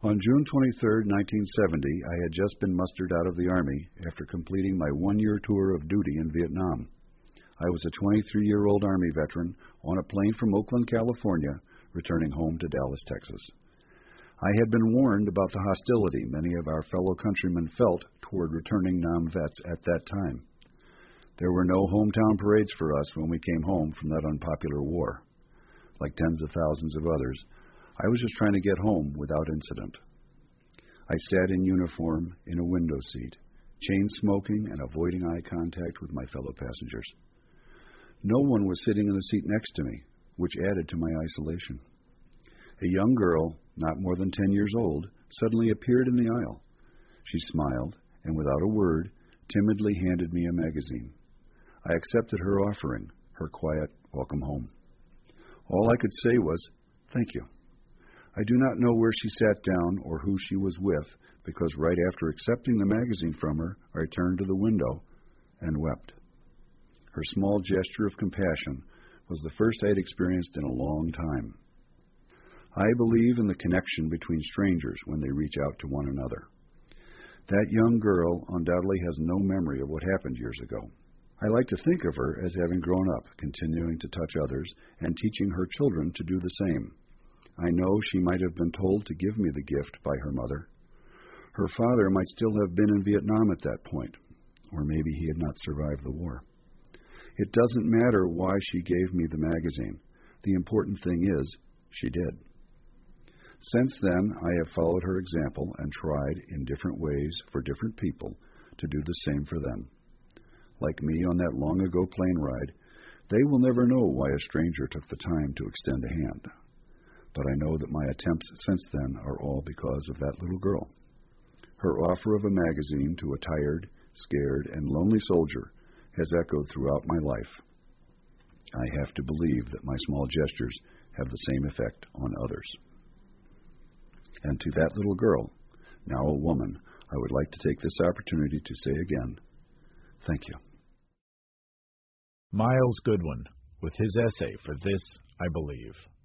On June 23, 1970, I had just been mustered out of the Army after completing my one-year tour of duty in Vietnam. I was a 23-year-old Army veteran on a plane from Oakland, California, returning home to Dallas, Texas. I had been warned about the hostility many of our fellow countrymen felt toward returning non-vets at that time. There were no hometown parades for us when we came home from that unpopular war. Like tens of thousands of others, I was just trying to get home without incident. I sat in uniform in a window seat, chain smoking and avoiding eye contact with my fellow passengers. No one was sitting in the seat next to me, which added to my isolation. A young girl, not more than 10 years old, suddenly appeared in the aisle. She smiled, and without a word, timidly handed me a magazine. I accepted her offering, her quiet welcome home. All I could say was, "Thank you." I do not know where she sat down or who she was with, because right after accepting the magazine from her, I turned to the window and wept. Her small gesture of compassion was the first I had experienced in a long time. I believe in the connection between strangers when they reach out to one another. That young girl undoubtedly has no memory of what happened years ago. I like to think of her as having grown up, continuing to touch others, and teaching her children to do the same. I know she might have been told to give me the gift by her mother. Her father might still have been in Vietnam at that point, or maybe he had not survived the war. It doesn't matter why she gave me the magazine. The important thing is, she did. Since then, I have followed her example and tried, in different ways for different people, to do the same for them. Like me on that long-ago plane ride, they will never know why a stranger took the time to extend a hand. But I know that my attempts since then are all because of that little girl. Her offer of a magazine to a tired, scared, and lonely soldier has echoed throughout my life. I have to believe that my small gestures have the same effect on others. And to that little girl, now a woman, I would like to take this opportunity to say again, thank you. Miles Goodwin, with his essay for This I Believe.